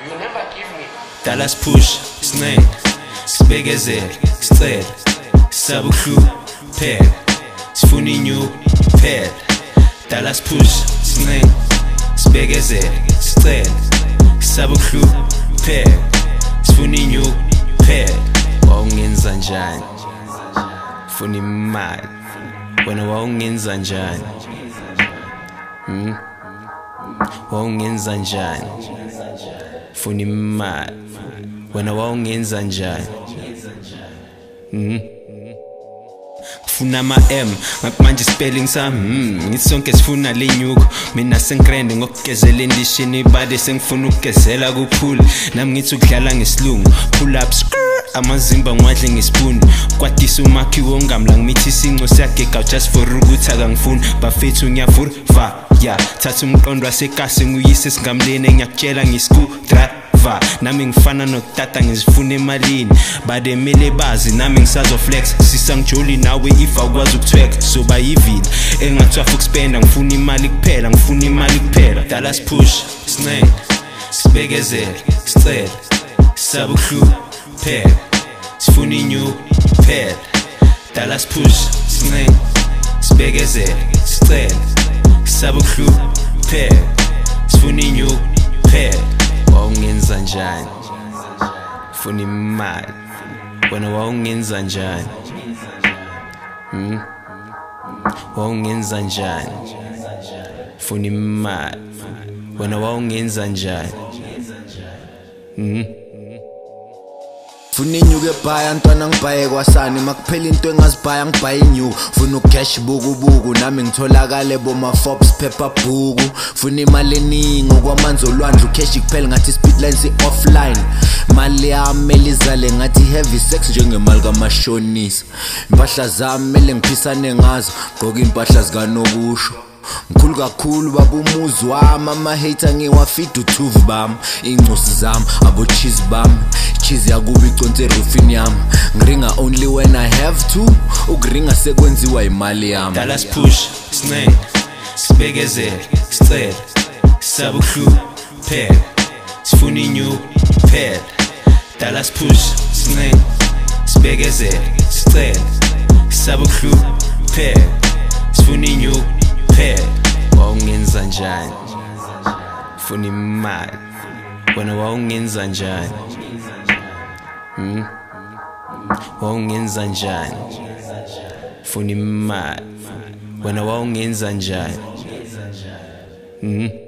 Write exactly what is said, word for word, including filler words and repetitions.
You never give me. Dallas push, snake, Sbegezel, strel, Sabuklu, pad, Sfuninyu, pad. Dallas push, snake, Sbegezel, strel, Sabuklu, pad, Sfuninyu, pad. Waungenza njani, funa imali, wena waungenza njani, hmm? Waungenza njani, funa imali, wena waungenza njani, hmm? Funa ma-M, ngakumanje spelling sami, hmm, ngithi sonke sifuna lenyuko. Mina sengikrende ngokugezela endishini ibade sengifuna ukugezela kuphula. Nami ngithi ukudlala ngesilungu, pull up skrrr, amazimba ngiwadle ngespoon. Kwatisa umakhiwo ngamla ngimithi isinco siyagega just for ukuthi akangifuni. Bafethu ngiyavura, va, ya, thatha umqondo wasekasi nguyise singamlene ngiyakutshela ngisku-drive. Nami ngifana notata ngizifuna emalini, bademele bazi nami ngisazoflex. Sisangijoli nawe if akwazi ukuthweka, soba yivili engathwa fukuspenda. Ngifuna imali kuphela, ngifuna imali kuphela. Dallas push, snake, Sbegezel, strel, Sabuklu, pad, Sfuninyu, pad. Dallas push, snake, Sbegezel, strel, Sabuklu, pad, Sfuninyu, pad. Waungenza njani, funa imali, wena waungenza njani, hmm? Waungenza njani, funa imali, wena waungenza njani, hmm? Funa inyuke ebhaya ntwana ngibhaye kwasani, makuphela into engazibhaya ngibhaye inyuku. Funa ucash buku buku nami ngitholakale boma Forbes paper bhuku. Funa imali eningi okwamanzi olwandle, ucash kuphela ngathi speedline si offline. Mali yami elizale ngathi heavy sex njengemali kamashonisa. Impahla zami mele ngiphisane ngazo, gqoka impahla zikanokusho. Mkhulu kakhulu baba umuzi wami, ama-hater ngiwafida uthuvu bami. Incosi zami, abo-cheese bami, cheese yakuba iconse erufini yami. Ngiringa only when I have to, ukuringa sekwenziwa imali yami. Dallas push, snake, Sbegezel, strel, Sabuklu, pad, Sfuninyu, pad. Dallas push, snake, Sbegezel, strel, Sabuklu, pad, Sfuninyu, pad. Waungenza njani, funa imali, wena waungenza njani, hmm? Waungenza njani, funa imali, wena waungenza njani, hmm?